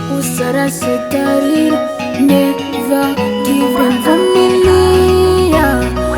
usara setarira never given familia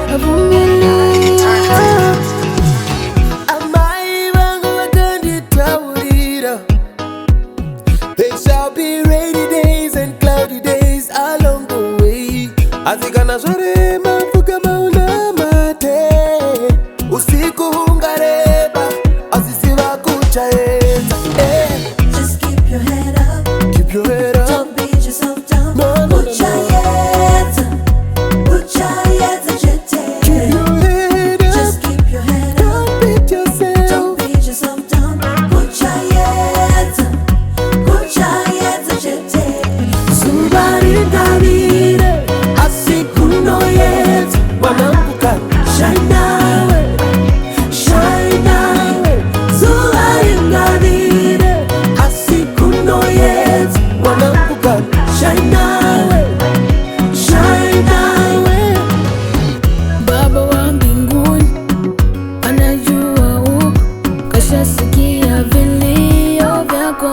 Amai wangu wakanditaurira. There shall be rainy days and cloudy days along the way. Azikana zore mafuka mauna mate. Usiku hungareba azisiwa kuchaeza. Just keep your head up. Keep your head up. Don't beat yourself down. No, no, no, no. Put your head up. Keep your head up. Just keep your head up. Don't beat yourself. Don't beat yourself down. Put your head up. Put your head up. Somebody davire asikuno yet wanambuka Shine away. Shine away. Somebody davire asikuno yet wanambuka Shine away. Shine away. Baba wa mbinguni anajua uko, kashasikia vilio vyako.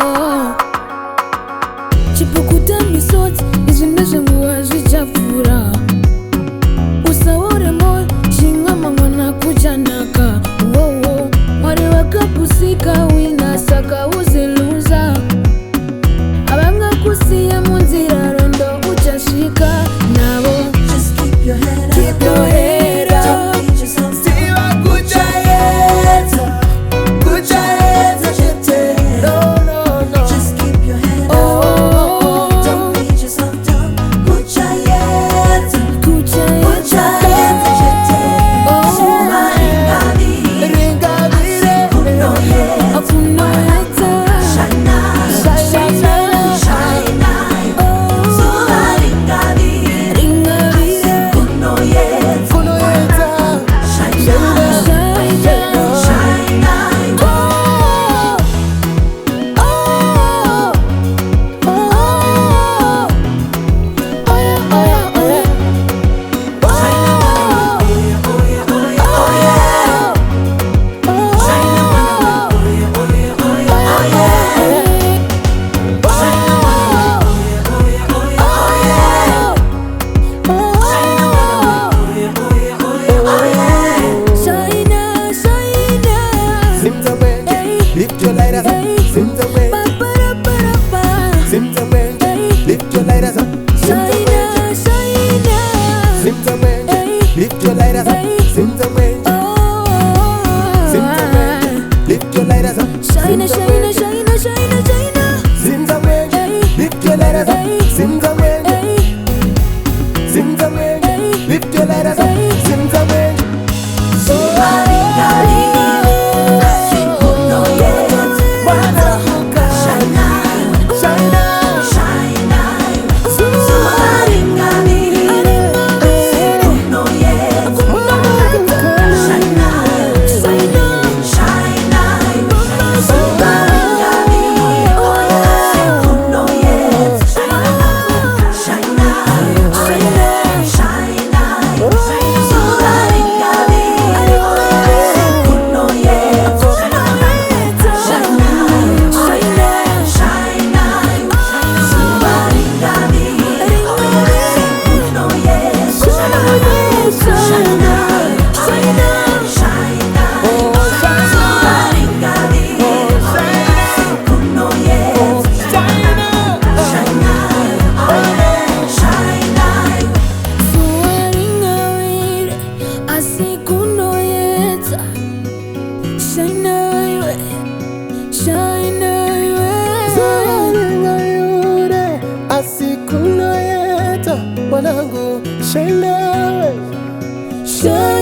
Chipukuta misoti izimeze nguo zichafura, usaure moyo shingama mwana kujanaka. Wowo mwari wakapusika wina saka uziluza, abanga kusiya munzira rondo uchashika nabo. Just keep your head up. Keep your head up. Don't beat yourself down. Siwa kuchayeza kuchayeza chete no no no Just keep your head up. Oh, Don't beat yourself down. Put your head up. kucha Put your head up. ringa vire Kuno yet. akuno yeta. Shine out. Shine out. Ringa vire. kuno yeta Shine out. Shine out. Lift your lighters up, Sims and Wendy. Sims and Wendy, lift your lighters up, Sims and Wendy, lift your lighters up, Sims and Wendy. Sims and Wendy, lift your lighters up, Shine, shine, shine, shine, shine. Sims and Wendy, lift your lighters up, Sims and Wendy. Sims and Wendy, lift your lighters up, Sims and Wendy. Shine.